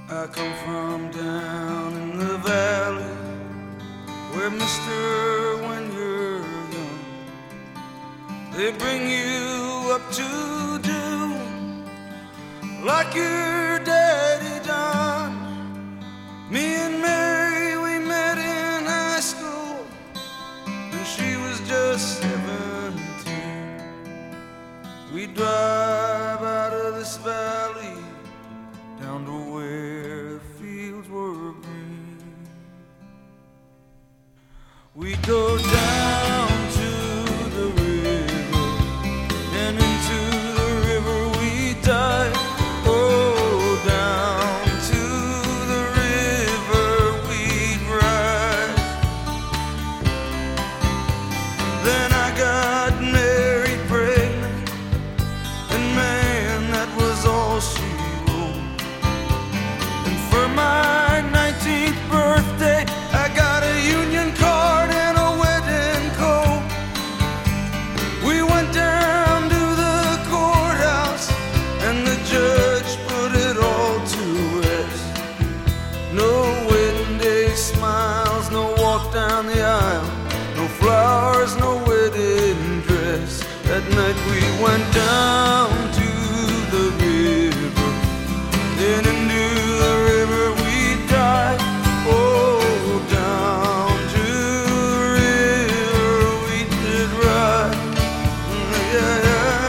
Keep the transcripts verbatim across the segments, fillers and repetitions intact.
I come from down in the valley, where, mister, when you're young, they bring you up to do like your daddy done. Me and Mary, we met in high school, and she was just seventeen. We drive out of this valley down to where fields were green. We go down to the river, and into the river we dive. Oh, down to the river we'd ride. Then I got married, pregnant, and man, that was all she wrote. And for my nineteenth birthday, I got a union card and a wedding coat. We went down to the courthouse, and the judge put it all to rest. No wedding day smiles, no walk down the aisle, no flowers, no wedding dress. That night we went down to the river, then into the river we dive. Oh, down to the river we did ride. Yeah, yeah.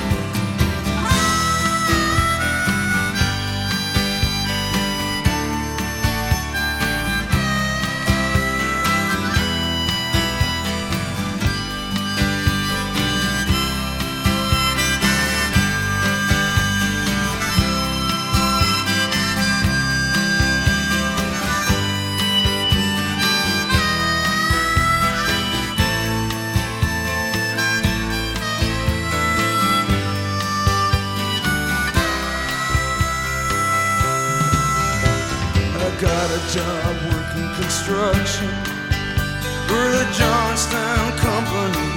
Got a job working construction for the Johnstown Company,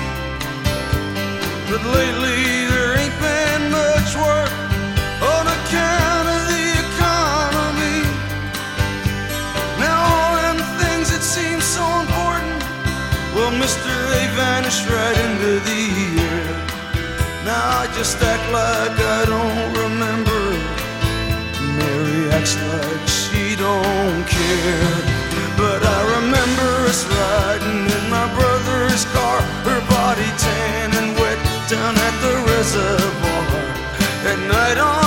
but lately there ain't been much work on account of the economy. Now all them things that seem so important, well, mister, they vanished right into the air. Now I just act like I don't remember. Mary acts like she don't care. But I remember us riding in my brother's car, her body tan and wet down at the reservoir at night on